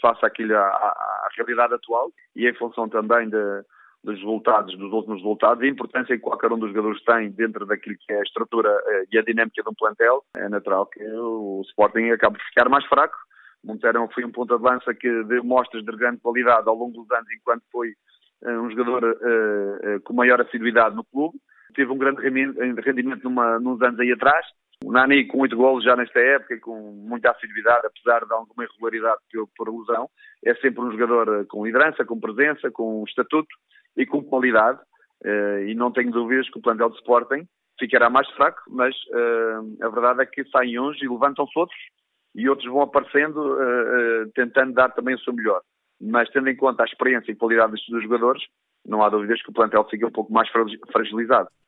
face à realidade atual e em função também dos resultados, dos últimos resultados, e a importância que qualquer um dos jogadores tem dentro daquilo que é a estrutura e a dinâmica de um plantel, é natural que o Sporting acabe de ficar mais fraco. Monteiro foi um ponta de lança que deu mostras de grande qualidade ao longo dos anos, enquanto foi um jogador com maior assiduidade no clube. Teve um grande rendimento nos anos aí atrás. O Nani com 8 golos já nesta época, com muita assiduidade, apesar de alguma irregularidade por lesão. É sempre um jogador com liderança, com presença, com estatuto e com qualidade. E não tenho dúvidas que o plantel de Sporting ficará mais fraco, mas a verdade é que saem uns e levantam-se outros, e outros vão aparecendo tentando dar também o seu melhor. Mas tendo em conta a experiência e qualidade dos jogadores, não há dúvidas que o plantel fica um pouco mais fragilizado.